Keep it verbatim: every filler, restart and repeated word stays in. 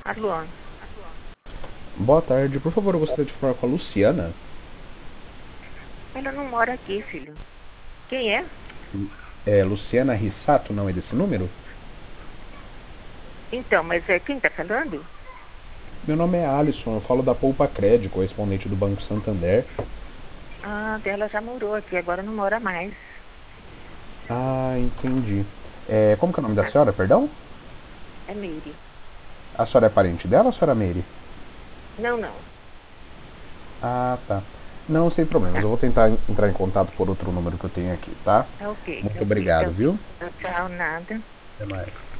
Alô? Boa tarde, por favor, eu gostaria de falar com a Luciana. Ela não mora aqui, filho. Quem é? É Luciana Rissato, não é desse número? Então, mas é quem tá falando? Meu nome é Alisson, eu falo da Poupa Cred, correspondente do Banco Santander. Ah, ela já morou aqui, agora não mora mais. Ah, entendi. É, como que é o nome da Ah, senhora, perdão? é Meire. A senhora é parente dela, a senhora Meire? Não, não. Ah, tá. Não, sem problemas, Tá, eu vou tentar entrar em contato por outro número que eu tenho aqui, tá? tá ok, tá Muito ok, tá obrigado, ok. viu? Tchau, tchau, nada. Até mais.